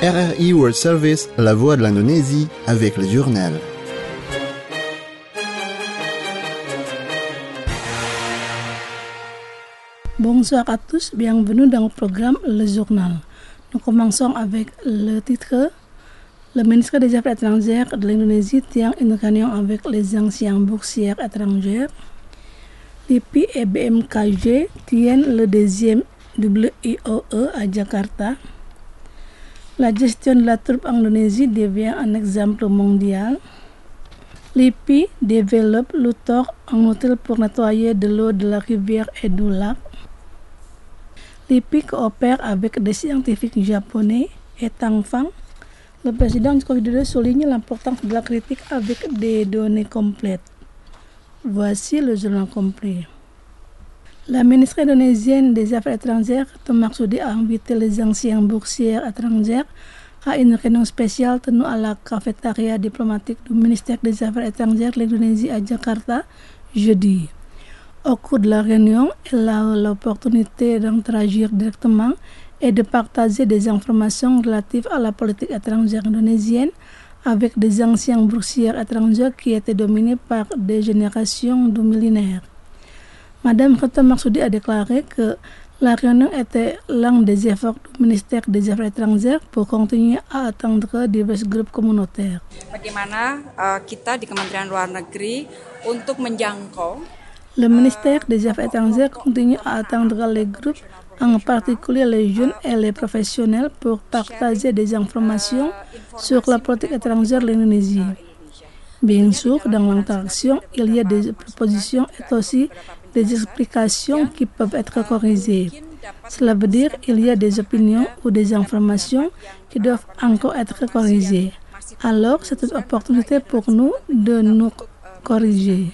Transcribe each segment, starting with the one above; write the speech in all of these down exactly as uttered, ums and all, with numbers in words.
R R I World Service, la voix de l'Indonésie, avec le journal. Bonsoir à tous, bienvenue dans le programme Le Journal. Nous commençons avec le titre. Le ministre des Affaires étrangères de l'Indonésie tient une réunion avec les anciens boursiers étrangers. L I P I et B M K G tiennent le deuxième W I O E à Jakarta. La gestion de la troupe en Indonésie devient un exemple mondial. L I P I développe l'Utor, un outil pour nettoyer de l'eau de la rivière et du lac. L I P I coopère avec des scientifiques japonais et Tangfang. Le président Joko Widodo souligne l'importance de la critique avec des données complètes. Voici le journal complet. La ministre indonésienne des Affaires étrangères, Retno Marsudi, a invité les anciens boursiers étrangers à une réunion spéciale tenue à la cafétéria diplomatique du ministère des Affaires étrangères de l'Indonésie à Jakarta jeudi. Au cours de la réunion, elle a eu l'opportunité d'interagir directement et de partager des informations relatives à la politique étrangère indonésienne avec des anciens boursiers étrangers qui étaient dominés par des générations de millénaires. Madame Retno Marsudi a déclaré que la réunion était l'un des efforts du ministère des Affaires étrangères pour continuer à atteindre divers groupes communautaires. Bagaimana uh, kita di Kementerian Luar Negeri untuk menjangkau Le ministère des Affaires étrangères continue à atteindre les groupes, en particulier les jeunes et les professionnels, pour partager des informations sur la politique étrangère de l'Indonésie. Bien sûr, dans l'interaction, il y a des propositions et aussi des explications qui peuvent être corrigées. Cela veut dire qu'il y a des opinions ou des informations qui doivent encore être corrigées. Alors, c'est une opportunité pour nous de nous corriger.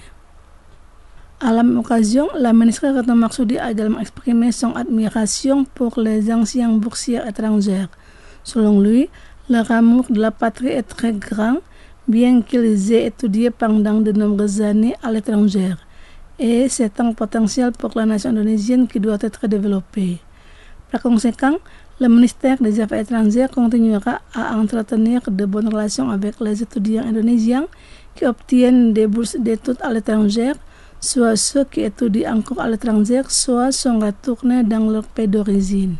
À la même occasion, la ministre Retno Marsudi a également exprimé son admiration pour les anciens boursiers étrangers. Selon lui, leur amour de la patrie est très grand, bien qu'ils aient étudié pendant de nombreuses années à l'étranger. Et c'est un potentiel pour la nation indonésienne qui doit être développé. Par conséquent, le ministère des Affaires étrangères continuera à entretenir de bonnes relations avec les étudiants indonésiens qui obtiennent des bourses d'études à l'étranger, soit ceux qui étudient encore à l'étranger, soit sont retournés dans leur pays d'origine.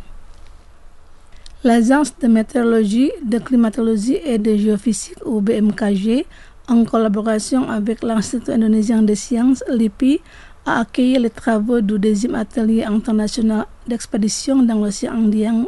L'Agence de météorologie, de climatologie et de géophysique, ou B M K G, en collaboration avec l'Institut indonésien des sciences, L I P I, a accueilli les travaux du deuxième atelier international d'expédition dans l'océan Indien,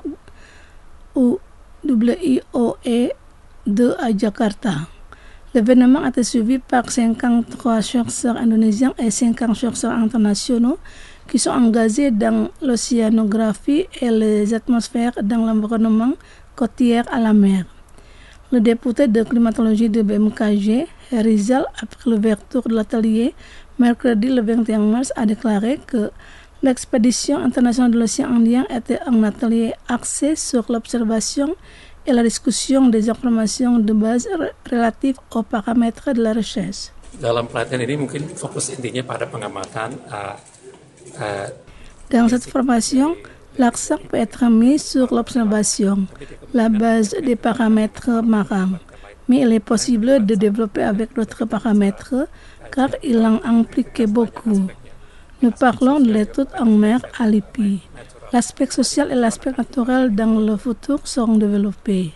ou W I O E deux à Jakarta. L'événement a été suivi par cinquante-trois chercheurs indonésiens et cinquante chercheurs internationaux qui sont engagés dans l'océanographie et les atmosphères dans l'environnement côtier à la mer. Le député de climatologie de B M K G, Rizal, après l'ouverture de l'atelier, mercredi le vingt et un mars, a déclaré que l'expédition internationale de l'océan Indien était un atelier axé sur l'observation et la discussion des informations de base relatives aux paramètres de la recherche. Dalam pelatihan ini mungkin fokus intinya pada pengamatan. Uh, uh, Dans cette formation, l'accent peut être mis sur l'observation, la base des paramètres marins, mais il est possible de développer avec d'autres paramètres car il en implique beaucoup. Nous parlons de l'étude en mer à L I P I. L'aspect social et l'aspect naturel dans le futur seront développés.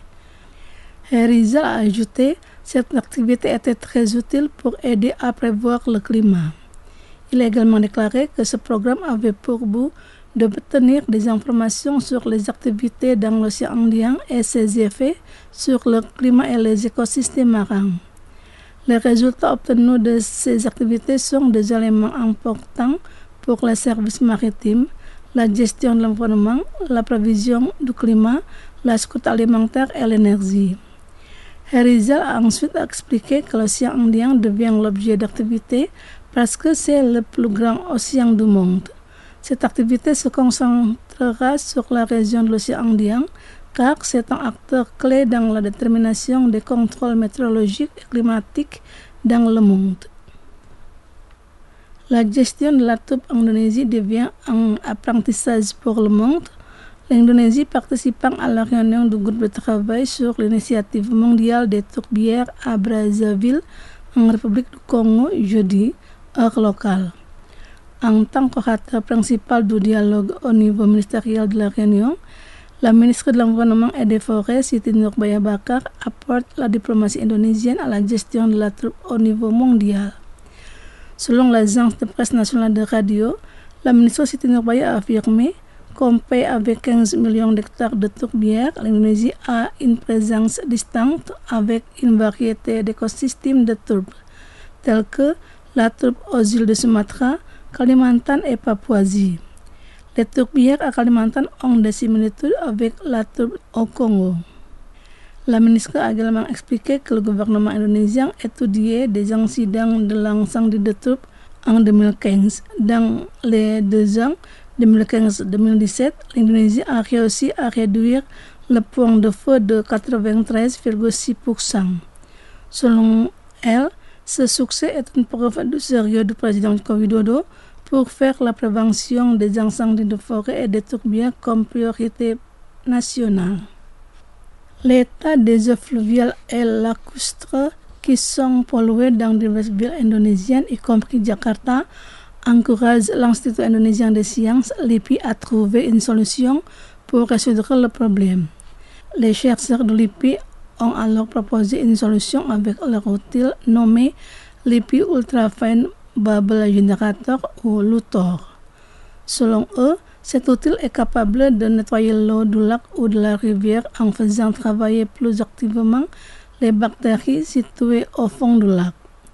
Rizal a ajouté, cette activité était très utile pour aider à prévoir le climat. Il a également déclaré que ce programme avait pour but d'obtenir des informations sur les activités dans l'océan Indien et ses effets sur le climat et les écosystèmes marins. Les résultats obtenus de ces activités sont des éléments importants pour les services maritimes, la gestion de l'environnement, la prévision du climat, la sécurité alimentaire et l'énergie. Rizal a ensuite expliqué que l'océan Indien devient l'objet d'activité parce que c'est le plus grand océan du monde. Cette activité se concentrera sur la région de l'océan Indien car c'est un acteur clé dans la détermination des contrôles météorologiques et climatiques dans le monde. La gestion de la troupe en Indonésie devient un apprentissage pour le monde. L'Indonésie participant à la réunion du groupe de travail sur l'initiative mondiale des tourbières à Brazzaville, en République du Congo, jeudi, heure locale. En tant qu'orateur principal du dialogue au niveau ministériel de la réunion, la ministre de l'Environnement et des Forêts, Siti Nurbaya Bakar, apporte la diplomatie indonésienne à la gestion de la troupe au niveau mondial. Selon l'agence de presse nationale de radio, la ministre Siti Nurbaya a affirmé qu'en paix avec quinze millions d'hectares de tourbières, l'Indonésie a une présence distincte avec une variété d'écosystèmes de tourbe, tels que la tourbe aux îles de Sumatra, Kalimantan et Papouasie. Les tourbières à Kalimantan ont des similitudes avec la tourbe au Congo. La ministre a également expliqué que le gouvernement indonésien étudiait des incidents de l'incendie de tourbe en deux mille quinze. Dans les deux ans deux mille quinze deux mille dix-sept, l'Indonésie a réussi à réduire le point de feu de quatre-vingt-treize virgule six pour cent. Selon elle, ce succès est une preuve du sérieux du président Joko Widodo pour faire la prévention des incendies de forêt et des tourbières comme priorité nationale. L'état des eaux fluviales et lacustres qui sont polluées dans diverses villes indonésiennes, y compris Jakarta, encourage l'Institut indonésien des sciences, l'I P I, à trouver une solution pour résoudre le problème. Les chercheurs de l'I P I ont alors proposé une solution avec leur outil nommé l'I P I Ultra Fine Bubble Generator ou LUTOR. Selon eux, cet outil est capable de nettoyer l'eau du lac ou de la rivière en faisant travailler plus activement les bactéries situées au fond du lac.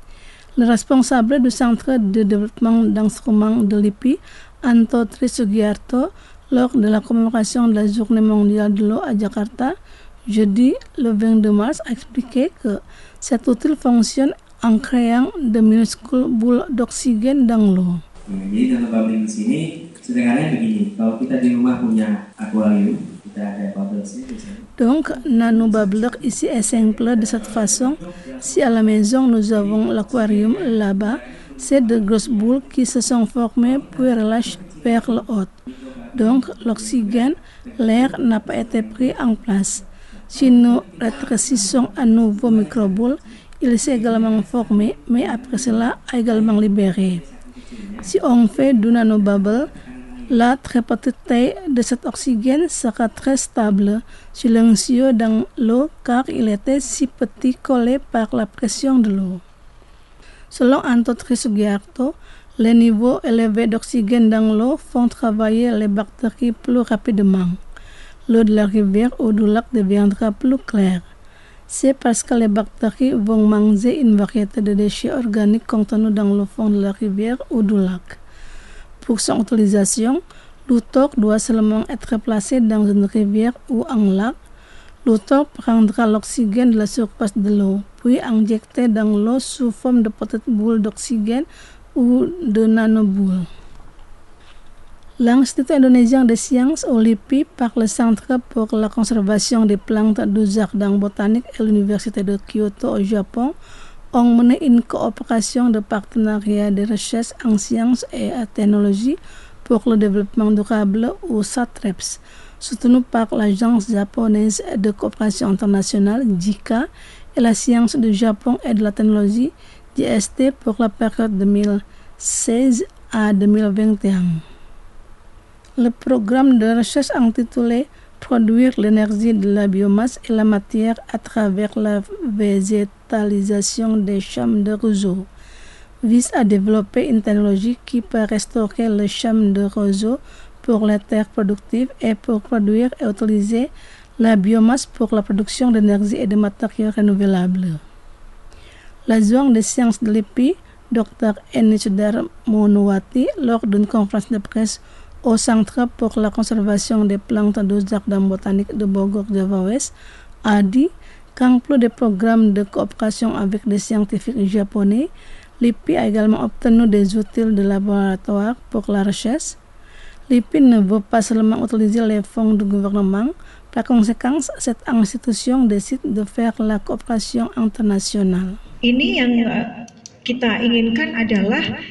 Le responsable du Centre de développement d'instruments de l'I P I, Anto Trisugiarto, lors de la commémoration de la Journée mondiale de l'eau à Jakarta, jeudi le vingt-deux mars, a expliqué que cet outil fonctionne en créant de minuscules boules d'oxygène dans l'eau. Jadi dalam bubbling di sini sederhananya begini, kalau kita di rumah punya akuarium, kita ada bubblesnya biasanya. Donc, nanobubbleur ici est simple de cette façon. Si à la maison nous avons l'aquarium là-bas, c'est de grosses boules qui se sont formées puis relâchent vers le haut. Donc, l'oxygène, l'air n'a pas été pris en place. Si nous rétrécissons à nouveau microboules, il s'est également formé, mais après cela a également libéré. Si on fait du nanobubble, la très petite taille de cet oxygène sera très stable, silencieux dans l'eau car il était si petit collé par la pression de l'eau. Selon Anto Trisugiarto, les niveaux élevés d'oxygène dans l'eau font travailler les bactéries plus rapidement. L'eau de la rivière ou du lac deviendra plus claire. C'est parce que les bactéries vont manger une variété de déchets organiques contenus dans le fond de la rivière ou du lac. Pour son utilisation, l'UTOR doit seulement être placé dans une rivière ou un lac. L'UTOR prendra l'oxygène de la surface de l'eau, puis injecté dans l'eau sous forme de petites boules d'oxygène ou de nanoboules. L'Institut indonésien des sciences, ou l'I P I, par le Centre pour la conservation des plantes du jardin botanique et l'Université de Kyoto au Japon ont mené une coopération de partenariat de recherche en sciences et en technologie pour le développement durable, ou SATREPS, soutenu par l'Agence japonaise de coopération internationale, J I C A, et la science du Japon et de la technologie, J S T, pour la période deux mille seize à deux mille vingt et un. Le programme de recherche intitulé « Produire l'énergie de la biomasse et la matière à travers la végétalisation des champs de roseaux » vise à développer une technologie qui peut restaurer les champs de roseaux pour les terres productives et pour produire et utiliser la biomasse pour la production d'énergie et de matériaux renouvelables. L'adjoint des sciences de l'I P I, Docteur Eni Sudarmonowati, lors d'une conférence de presse au Centre pour la conservation des plantes du jardin botanique de Bogor, Java Ouest, a dit qu'en plus des programmes de coopération avec des scientifiques japonais, l'I P I a également obtenu des outils de laboratoire pour la recherche. L'I P I ne veut pas seulement utiliser les fonds du gouvernement. Par conséquent, cette institution décide de faire la coopération internationale. Ini yang kita inginkan adalah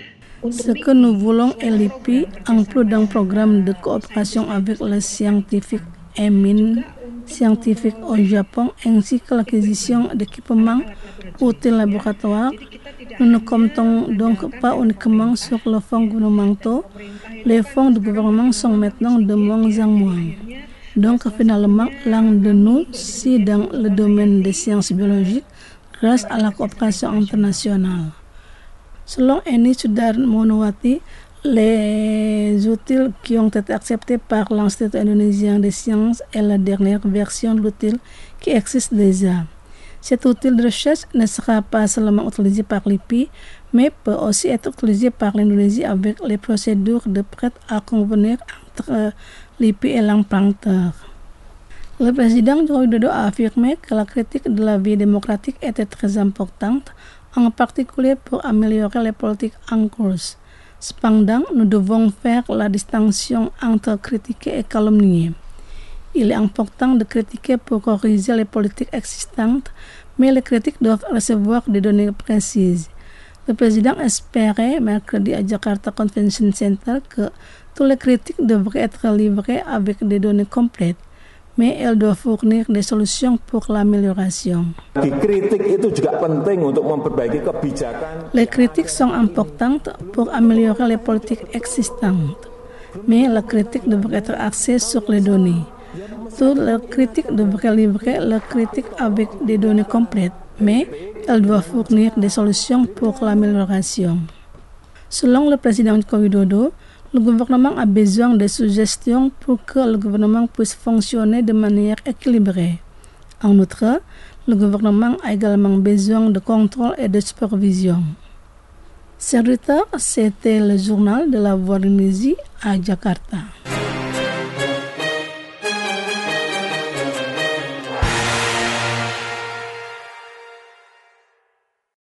Ce que nous voulons est l'I P I inclut d'un programme de coopération avec les scientifiques et mines scientifiques au Japon ainsi que l'acquisition d'équipements outils laboratoires. Nous ne comptons donc pas uniquement sur les fonds gouvernementaux. Les fonds du gouvernement sont maintenant de moins en moins. Donc finalement, l'un de nous, c'est dans le domaine des sciences biologiques grâce à la coopération internationale. Selon Eni Sudar Monowati, les outils qui ont été acceptés par l'Institut indonésien des sciences est la dernière version de l'outil qui existe déjà. Cet outil de recherche ne sera pas seulement utilisé par l'I P I, mais peut aussi être utilisé par l'Indonésie avec les procédures de prêt à convenir entre l'I P I et l'emprunteur. Le président Joko Widodo a affirmé que la critique de la vie démocratique était très importante, en particulier pour améliorer les politiques en cours. Cependant, nous devons faire la distinction entre critiquer et calomnier. Il est important de critiquer pour corriger les politiques existantes, mais les critiques doivent recevoir des données précises. Le président espérait mercredi à Jakarta Convention Center que tous les critiques devraient être livrés avec des données complètes, mais elles doivent fournir des solutions pour l'amélioration. Les critiques sont importantes pour améliorer les politiques existantes, mais la critique devrait être axée sur les données. Toutes les critiques devraient livrer leurs critiques avec des données complètes, mais elles doivent fournir des solutions pour l'amélioration. Selon le président Joko Widodo, le gouvernement a besoin de suggestions pour que le gouvernement puisse fonctionner de manière équilibrée. En outre, le gouvernement a également besoin de contrôle et de supervision. Chers auditeurs, c'était le journal de la Voix d'Indonésie à Jakarta.